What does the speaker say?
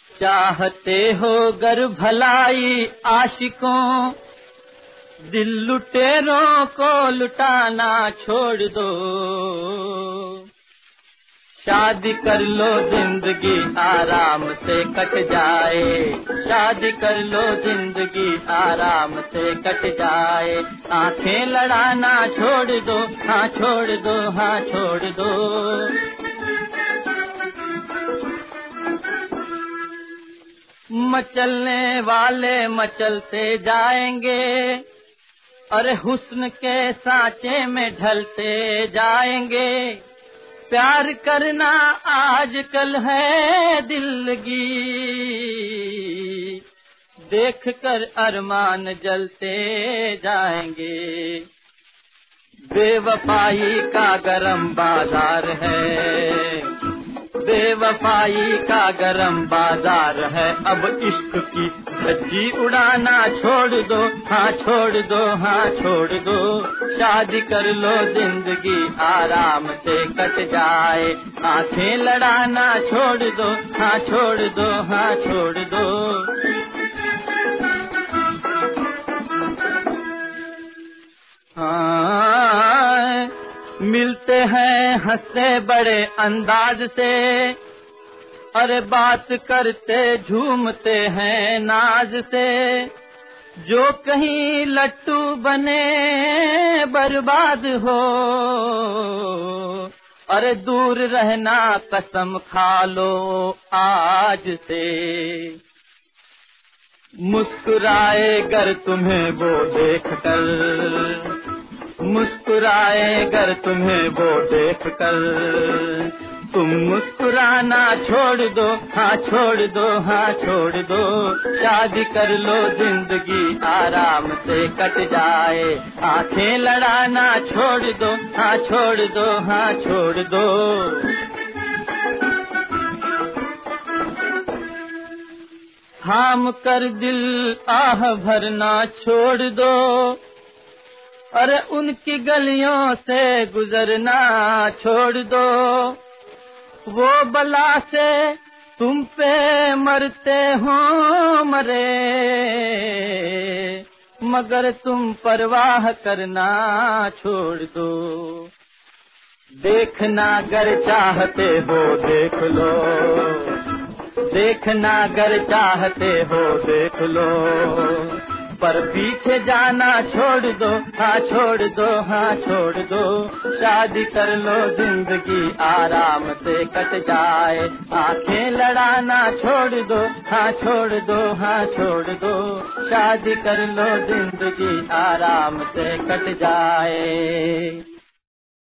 चाहते हो गर भलाई आशिकों, दिल लुटेरों को लुटाना छोड़ दो। शादी कर लो जिंदगी आराम से कट जाए, शादी कर लो जिंदगी आराम से कट जाए। आंखें लड़ाना छोड़ दो, हाँ छोड़ दो, हाँ छोड़ दो। मचलने वाले मचलते जाएंगे, अरे हुस्न के सांचे में ढलते जाएंगे। प्यार करना आजकल है दिलगी, देख कर अरमान जलते जाएंगे। बेवफाई का गरम बाजार है, बेवफाई का गरम बाजार है। अब इश्क की धज्जी उड़ाना छोड़ दो, हाँ छोड़ दो, हाँ छोड़ दो। शादी कर लो जिंदगी आराम से कट जाए। आंखें लड़ाना छोड़ दो, हाँ छोड़ दो, हाँ छोड़ दो। हाँ, मिलते हैं हंसते बड़े अंदाज से, अरे बात करते झूमते हैं नाज से। जो कहीं लट्टू बने बर्बाद हो, अरे दूर रहना कसम खा लो आज से। मुस्कुराए गर तुम्हें वो देख कर, मुस्कुराए गर तुम्हें वो देख कर, तुम मुस्कुराना छोड़ दो, हाँ छोड़ दो, हाँ छोड़ दो। शादी कर लो जिंदगी आराम से कट जाए। आंखें लड़ाना छोड़ दो, हाँ छोड़ दो, हाँ छोड़ दो। थाम कर दिल आह भरना छोड़ दो, अरे उनकी गलियों से गुजरना छोड़ दो। वो बला से तुम पे मरते हो मरे, मगर तुम परवाह करना छोड़ दो। देखना गर चाहते हो देख लो, देखना गर चाहते हो देख लो। पर पीछे जाना छोड़ दो, हाँ छोड़ दो, हाँ छोड़ दो। शादी कर लो जिंदगी आराम से कट जाए। आंखें लड़ाना छोड़ दो, हाँ छोड़ दो, हाँ छोड़ दो। शादी कर लो जिंदगी आराम से कट जाए।